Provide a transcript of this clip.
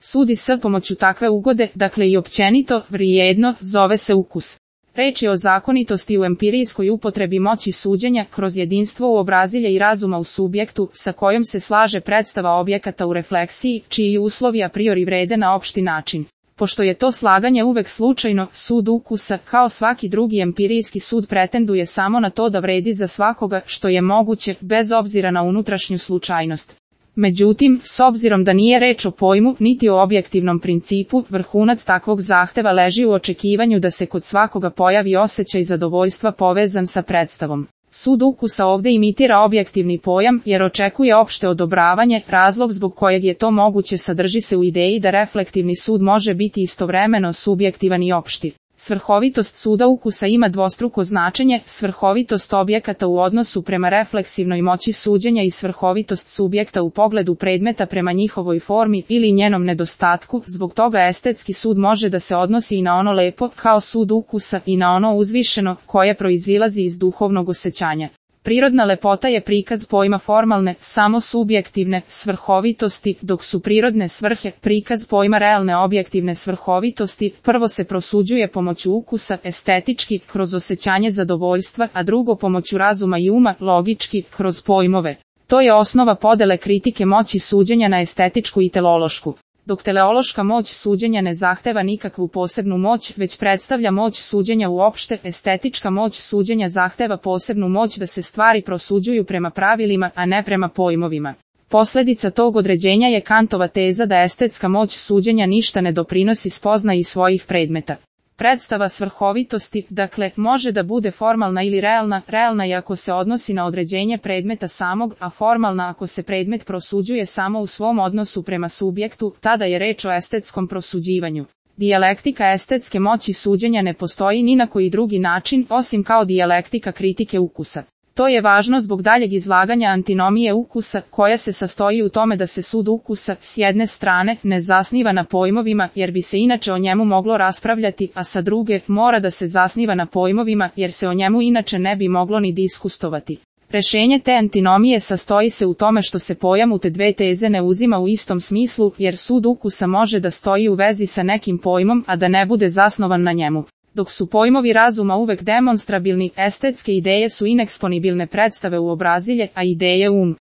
Sudi se pomoću takve ugode, dakle i općenito, vrijedno, zove se ukus. Reč je o zakonitosti u empirijskoj upotrebi moći suđenja kroz jedinstvo uobrazilja i razuma u subjektu, sa kojom se slaže predstava objekata u refleksiji, čiji uslovi a priori vrede na opšti način. Pošto je to slaganje uvek slučajno, sud ukusa, kao svaki drugi empirijski sud, pretenduje samo na to da vredi za svakoga što je moguće, bez obzira na unutrašnju slučajnost. Međutim, s obzirom da nije reč o pojmu, niti o objektivnom principu, vrhunac takvog zahteva leži u očekivanju da se kod svakoga pojavi osjećaj zadovoljstva povezan sa predstavom. Sud ukusa ovde imitira objektivni pojam, jer očekuje opšte odobravanje, razlog zbog kojeg je to moguće sadrži se u ideji da reflektivni sud može biti istovremeno subjektivan i opšti. Svrhovitost suda ukusa ima dvostruko značenje, svrhovitost objekata u odnosu prema refleksivnoj moći suđenja i svrhovitost subjekta u pogledu predmeta prema njihovoj formi ili njenom nedostatku. Zbog toga estetski sud može da se odnosi i na ono lepo, kao sud ukusa, i na ono uzvišeno, koje proizilazi iz duhovnog osjećanja. Prirodna lepota je prikaz pojma formalne, samo subjektivne svrhovitosti, dok su prirodne svrhe prikaz pojma realne objektivne svrhovitosti. Prvo se prosuđuje pomoću ukusa, estetički, kroz osjećanje zadovoljstva, a drugo pomoću razuma i uma, logički, kroz pojmove. To je osnova podele kritike moći suđenja na estetičku i teleološku. Dok teleološka moć suđenja ne zahteva nikakvu posebnu moć, već predstavlja moć suđenja uopšte, estetička moć suđenja zahteva posebnu moć da se stvari prosuđuju prema pravilima, a ne prema pojmovima. Posljedica tog određenja je Kantova teza da estetska moć suđenja ništa ne doprinosi spoznaji svojih predmeta. Predstava svrhovitosti, dakle, može da bude formalna ili realna. Realna je ako se odnosi na određenje predmeta samog, a formalna ako se predmet prosuđuje samo u svom odnosu prema subjektu, tada je reč o estetskom prosuđivanju. Dijalektika estetske moći suđenja ne postoji ni na koji drugi način, osim kao dijalektika kritike ukusa. To je važno zbog daljeg izlaganja antinomije ukusa, koja se sastoji u tome da se sud ukusa, s jedne strane, ne zasniva na pojmovima, jer bi se inače o njemu moglo raspravljati, a sa druge, mora da se zasniva na pojmovima, jer se o njemu inače ne bi moglo ni diskustovati. Rešenje te antinomije sastoji se u tome što se pojam u te dve teze ne uzima u istom smislu, jer sud ukusa može da stoji u vezi sa nekim pojmom, a da ne bude zasnovan na njemu. Dok su pojmovi razuma uvek demonstrabilni, estetske ideje su ineksponibilne predstave uobrazilje, a ideje